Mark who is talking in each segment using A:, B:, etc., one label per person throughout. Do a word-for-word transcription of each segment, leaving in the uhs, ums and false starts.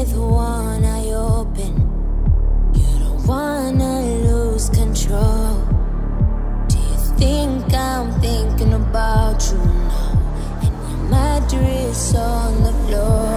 A: with one eye open. You don't wanna lose control. Do you think I'm thinking about you now? And your mattress on the floor.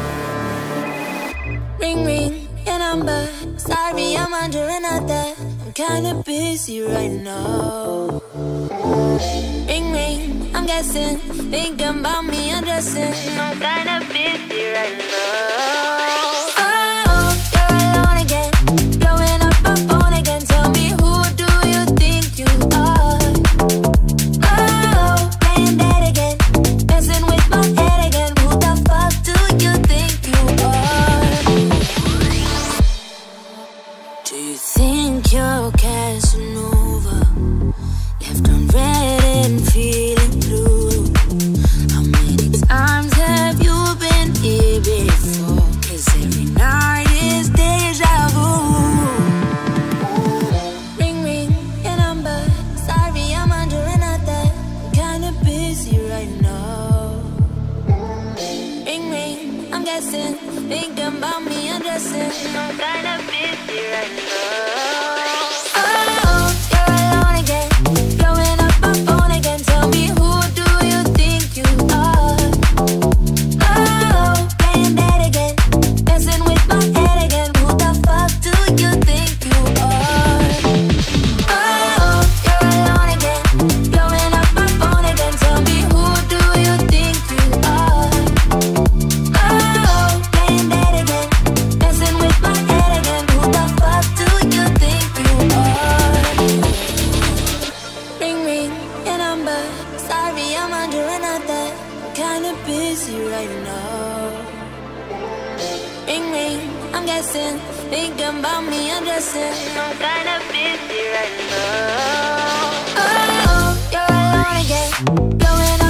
A: Ring ring, your number. Sorry, I'm under another. I'm kinda busy right now. Ring ring, I'm guessing. Thinking about me undressing. I'm kinda busy right now. Oh, you're alone again. Blowing up my phone again. Tell me, who do you think you are? Oh, playing dead again. Messing with my head again. Who the fuck do you think you are? Do you think you're Casanova? Left on red and feeling blue. How many times have you been here before? 'Cause every night is deja vu. Ring ring, your number. Sorry, I'm under another. I'm kinda busy right now. Ring ring, I'm guessing. Thinking about me undressing. I'm kinda busy right now. Oh, you're alone again. Blowing up my phone again. Tell me, who do you think you are? Oh, playing dead again. Messing with my head again. Who the fuck do you think you are? Oh, you're alone again. Blowing up my phone again. Tell me, who do you think you are? Oh, playing dead again. Messing with my head again. Who the fuck do you think you are? Ring ring, your number. Sorry, I'm under another. I'm kinda busy right now. Ring ring, I'm guessing. Thinking about me undressing. I'm kinda busy right now. Oh, you're alone again. Blowing